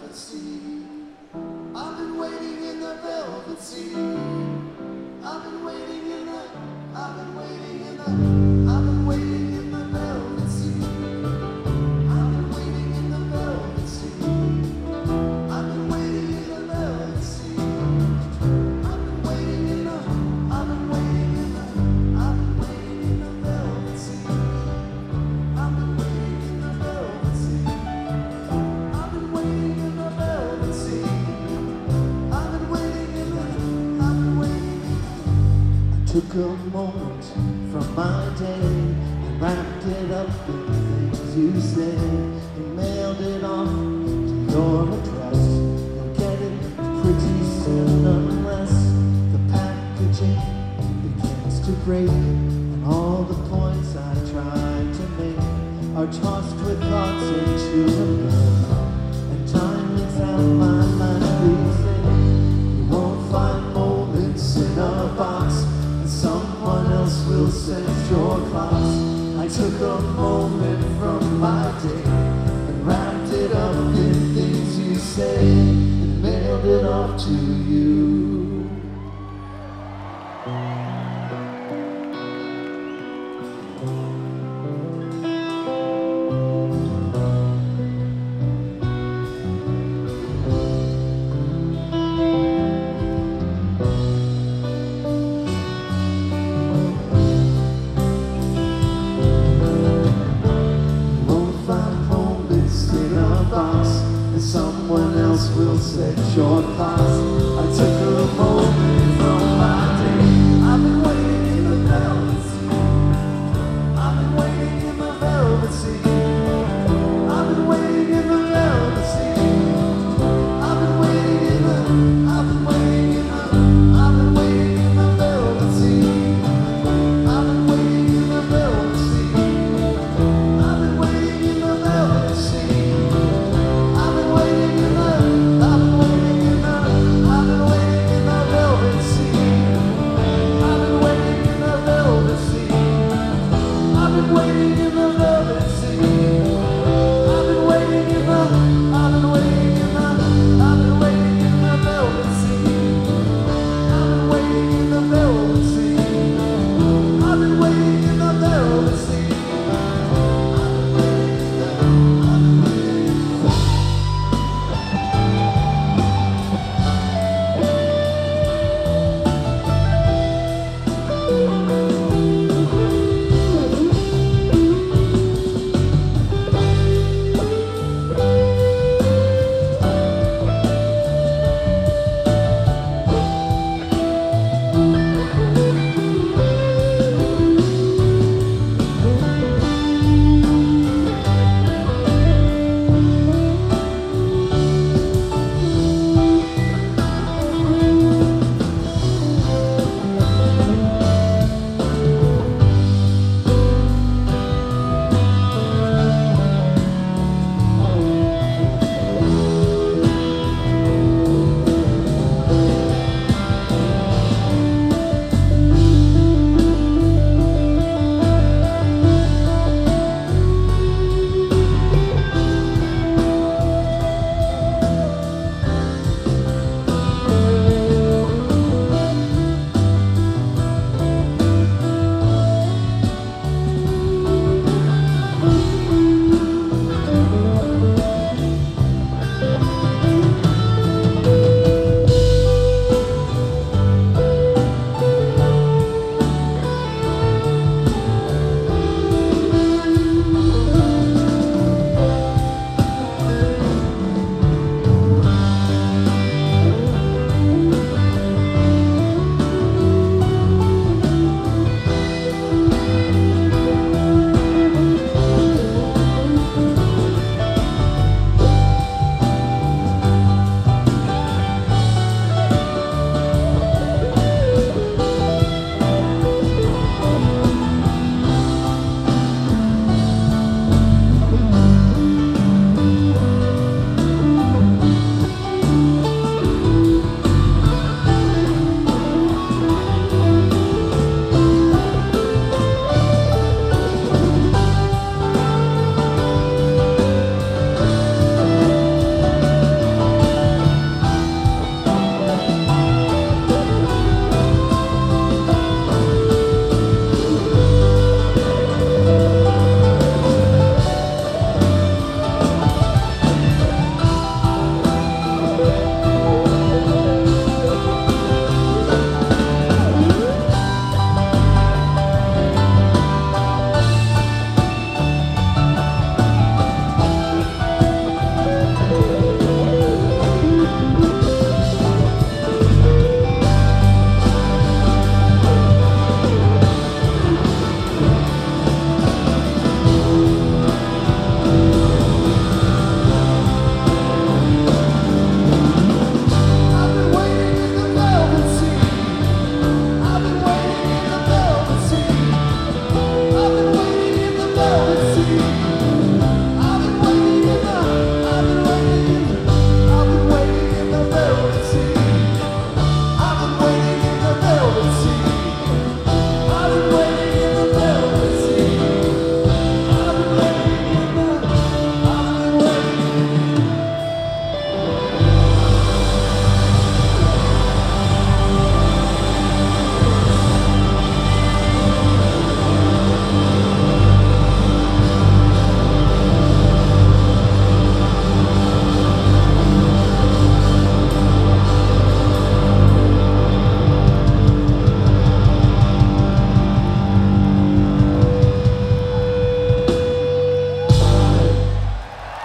velvet sea. I've been waiting in the velvet sea. I've been waiting in the, I've been waiting in the, I've been waiting in the velvet sea. I've been waiting in the velvet sea. I've been waiting in the velvet sea. I've been waiting in the, I've been waiting in the, I've been waiting in the velvet sea. I've been waiting in the velvet sea. I've been waiting in the velvet sea. I've been waiting in the, I've been waiting in the. I took a moment from my day and wrapped it up in the things you said and mailed it off to your address. You'll get it pretty soon unless the packaging begins to break and all the points I tried to make are tossed with thoughts into a bin. And time is out my life reason. You won't find moments in a box, and someone else will set your clocks. I took a moment from my day and wrapped it up in things you say and mailed it off to you. And someone else will set your clocks.